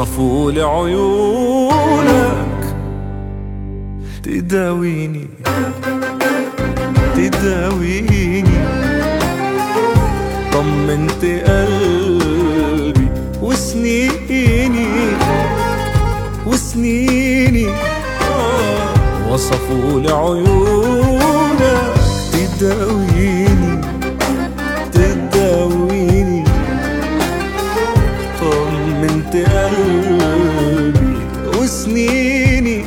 وصفوا لي عيونك تداويني تداويني. طمنت قلبي وسنيني وسنيني. وصفوا لي عيونك تداويني تداويني. طمنت قلبي وسنيني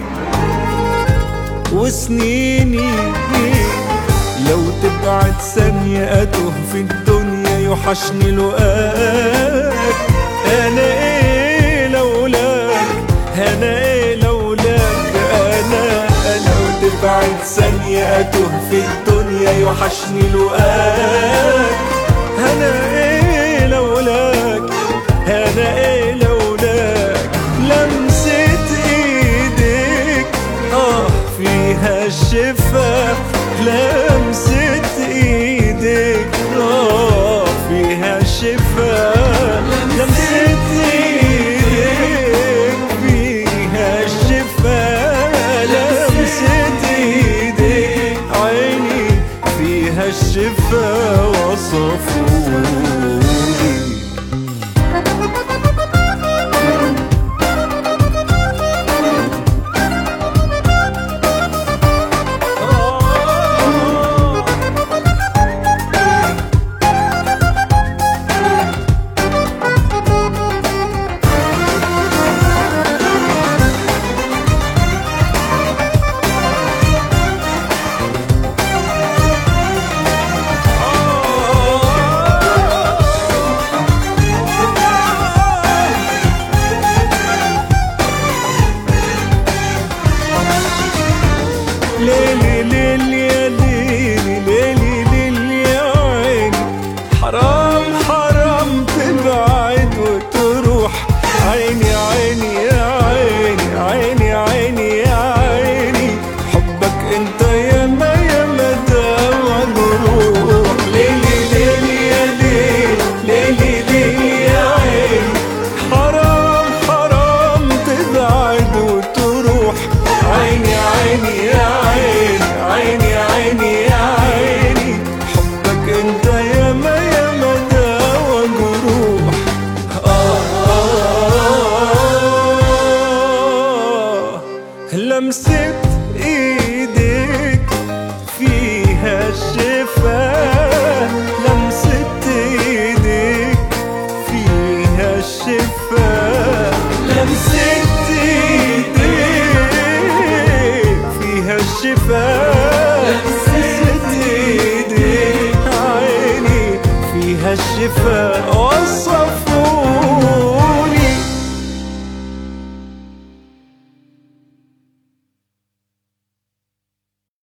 وسنيني. لو تبعد ثانية أتوه في الدنيا يوحشني لقاك. أنا إيه لولاك أنا إيه لولاك أنا. لو تبعد ثانية أتوه في الدنيا يوحشني لقاك. أنا إيه لولاك أنا إيه لولاك. لمسة إيديك فيها الشفا. لمسة إيديك فيها الشفا. لمسة إيديك فيها الشفا. لمسة إيديك عيني فيها الشفا. وصفوني ليلي ليلي يا ليلي ليلي ليلي يا عيني. حرام حرام تبعد وتروح. عيني عيني يا عيني عيني عيني يا عيني. حبك انت ياما ياما دوا جروح. ليلي ليلي يا ليلي ليلي ليلي يا عيني. حرام حرام تبعد وتروح. عيني عيني يا عيني عيني يا عيني. حبك انت ياما ياما دوا جروح. لمسة ايديك فيها الشفا. لمسة ايديك فيها الشفا. لمسة ايديك فيها الشفا. لمسة ايديك عيني فيها الشفا. وصفوا